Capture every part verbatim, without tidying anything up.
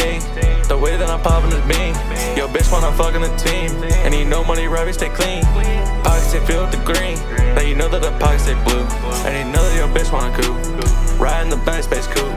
sixteen, the way that I'm popping this bean. Yo, bitch wanna fuck in the team, and you know money right, we stay clean. Pockets stay filled with the green, now you know that the pockets stay blue. And you know that your bitch wanna coupe, ride in the backspace coupe.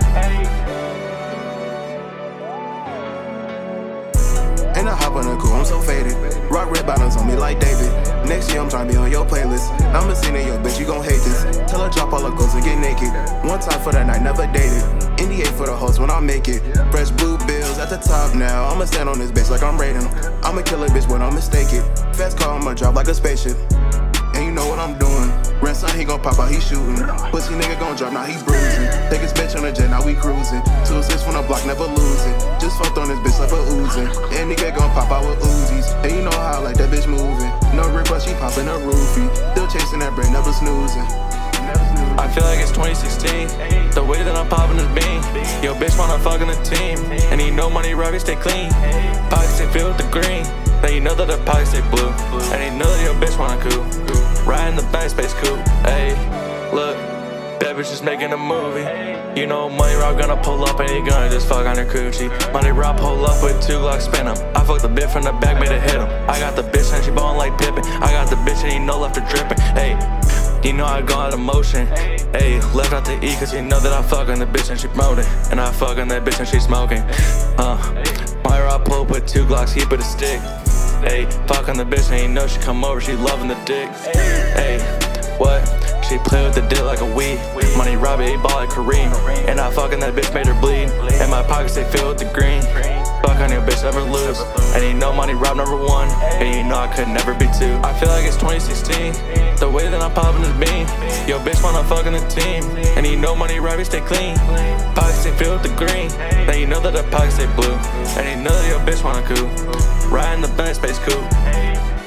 And I hop on the coupe, I'm so faded. Rock red bottoms on me like David. Next year I'm tryna be on your playlist. I'ma see that your bitch, you gon' hate this. Tell her drop all her clothes and get naked. One time for the night, never dated. N D A for the host when I make it. Fresh blue bills at the top now. I'ma stand on this bitch like I'm raiding. I'ma kill a bitch when I mistake it. Fast car, I'ma drop like a spaceship. And you know what I'm doing. Red son, he gon' pop out, he shooting. Pussy nigga gon' drop, now he bruising. Take his bitch on the jet, now we cruising. Two assists from the block, never losing. Just fucked on this bitch like a oozing. And nigga gon' pop out with Uzis. And you know how I like that bitch moving. No rip, but she popping a roofie. Still chasing that brain, never snoozing. I feel like it's twenty sixteen, the way that I'm popping this bean. Yo, bitch wanna fuck in the team, and you know money right, we stay clean. Pockets stay filled with the green, now you know that the pockets stay blue. And you know that your bitch wanna coupe, ride in the backspace coupe. Ayy, look, that bitch is making a movie. You know Money Rob gonna pull up and he gonna just fuck on her coochie. Money Rob pull up with two Glocks, spin him. I fucked the bitch from the back, made it hit him. I got the bitch and she ballin' like Pippin. I got the bitch and you know left her drippin'. Ayy, you know I go out of motion. Ayy, left out to eat cause you know that I fuckin' the bitch and she promoting. And I fuckin' that bitch and she smoking. Uh, Money Rob pull up with two Glocks, he put a stick. Ayy, fuckin' the bitch and you know she come over, she loving the dick. Ayy, what? She play with the dick like a Wii. Money Rob, he ball like Kareem. And I fucking that bitch made her bleed. And my pockets they filled with the green. Fuck on your bitch, never lose. And you know Money Rob number one. And you know I could never be two. I feel like it's twenty sixteen, the way that I'm popping this bean. Yo, bitch wanna fuck in the team. And you know Money Rob, we stay clean. Pockets they filled with the green. Now you know that the pockets they blue. And you know that your bitch wanna coupe, ride in the backspace coupe.